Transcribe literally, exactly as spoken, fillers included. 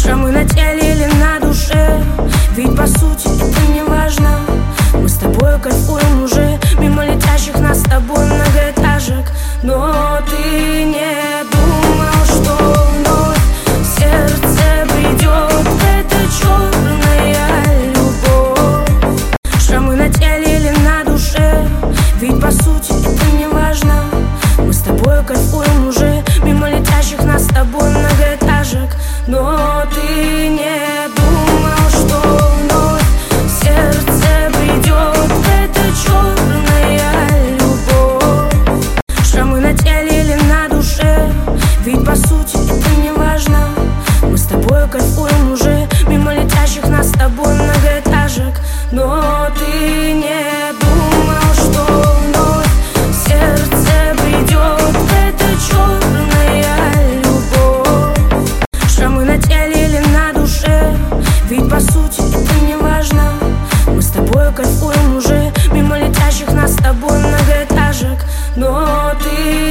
Шрамы на теле или на душе, ведь по сути это не важно. Мы с тобой кайфуем уже мимо летящих нас с тобой многоэтажек. Но ты не думал, что вновь в сердце придет эта черная любовь. Шрамы на теле или на душе, ведь по сути это не важно. Мы с тобой кайфуем уже мимо летящих нас с тобой многоэтажек. Но ты не думал, что вновь в сердце придет эта черная любовь. Шрамы на теле или на душе, ведь по сути это не важно. Мы с тобой кайфуем уже мимо летящих нас с тобой многоэтажек. Но ты не думал, что вновь в сердце придет эта черная любовь. Шрамы на теле или на душе, ведь по сути это не важно. Мы с тобой кайфуем уже мимо летящих нас с тобой многоэтажек. Но